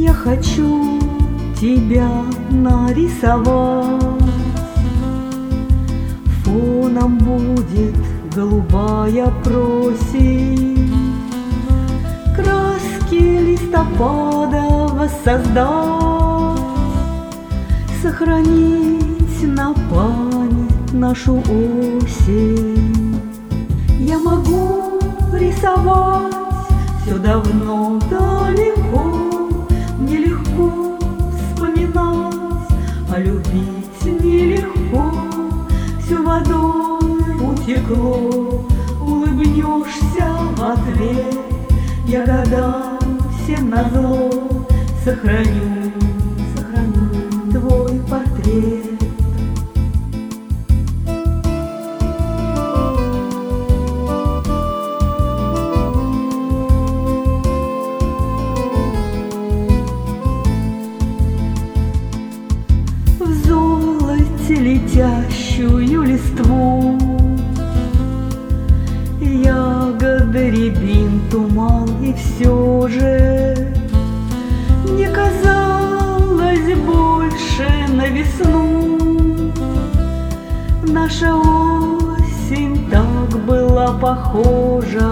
Я хочу тебя нарисовать. Фоном будет голубая просень, краски листопада воссоздать, сохранить на память нашу осень. Я могу рисовать все давно далеко, мне легко вспоминать, а любить нелегко. Все водой утекло, улыбнешься в ответ. Я годам всем назло сохраню твой портрет. В золоте летящую листву, ягоды, рябин, туман, и все же мне казалось больше на весну. Наша осень так была похожа.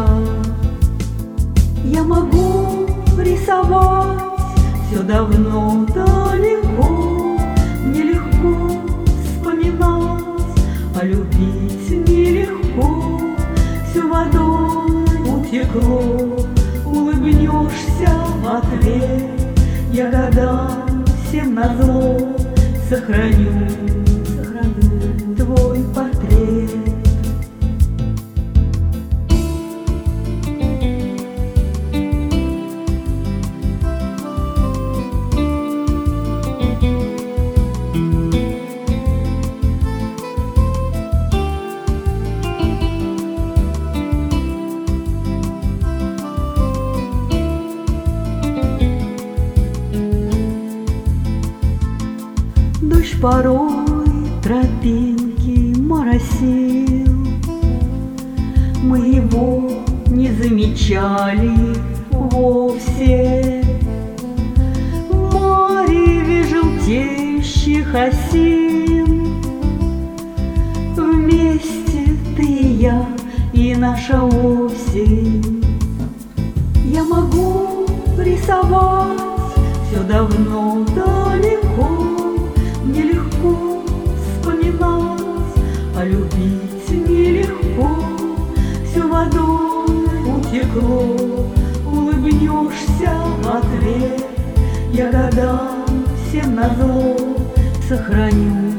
Я могу рисовать все давно далеко, мне легко вспоминать, а любить нелегко. Все водой утекло, улыбнешься в ответ. Я годам всем назло сохраню твой портрет. Дождь порой тропинки моросил, мы его не замечали вовсе. В мареве желтеющих осин вместе ты и я, и наша осень. Я могу рисовать все давно далеко, мне легко вспоминать, а любить нелегко. Все водой утекло, улыбнешься в ответ. Я годам всем назло сохраню